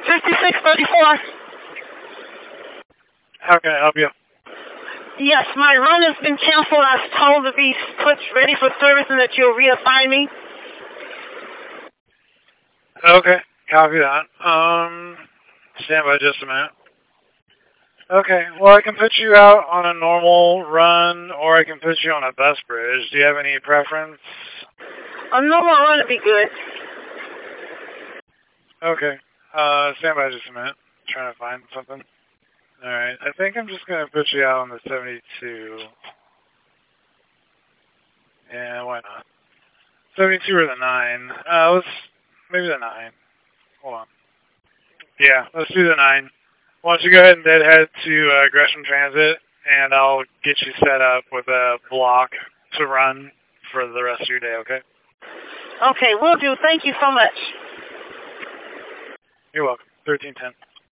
5634. How can I help you? Yes, my run has been canceled. I was told to be put ready for service and that you'll reassign me. Okay, copy that. Stand by just a minute. Okay, well, I can put you out on a normal run, or I can put you on a bus bridge. Do you have any preference? A normal run would be good. Okay, stand by just a minute. Trying to find something. Alright, I think I'm just going to put you out on the 72. Yeah, why not? 72 or the 9. Maybe the 9. Hold on. Yeah, let's do the 9. Why don't you go ahead and head to Gresham Transit, and I'll get you set up with a block to run for the rest of your day, okay? Okay, will do. Thank you so much. You're welcome. 1310.